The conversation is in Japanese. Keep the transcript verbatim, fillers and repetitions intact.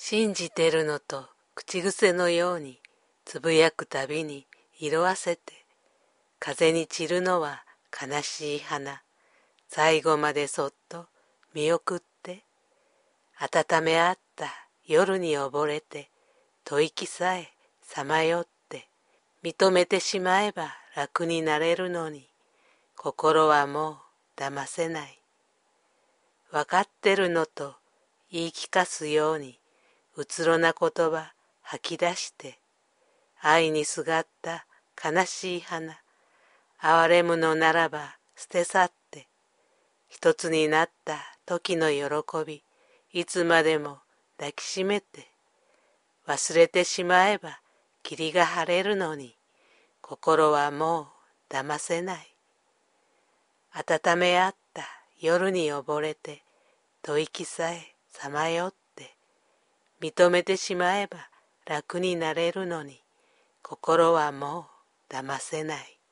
信じてるのと口癖のようにつぶやくたびに色あせて、風に散るのは悲しい花、最後までそっと見送って、温め合った夜に溺れて、吐息さえさまよって、認めてしまえば楽になれるのに、心はもう騙せない。わかってるのと言い聞かすように、うつろな言葉吐き出して、愛にすがった悲しい花、哀れむのならば捨て去って、一つになった時の喜び、いつまでも抱きしめて、忘れてしまえば霧が晴れるのに、心はもう騙せない。温め合った夜に溺れて、吐息さえさまよって、認めてしまえば楽になれるのに、心はもう騙せない。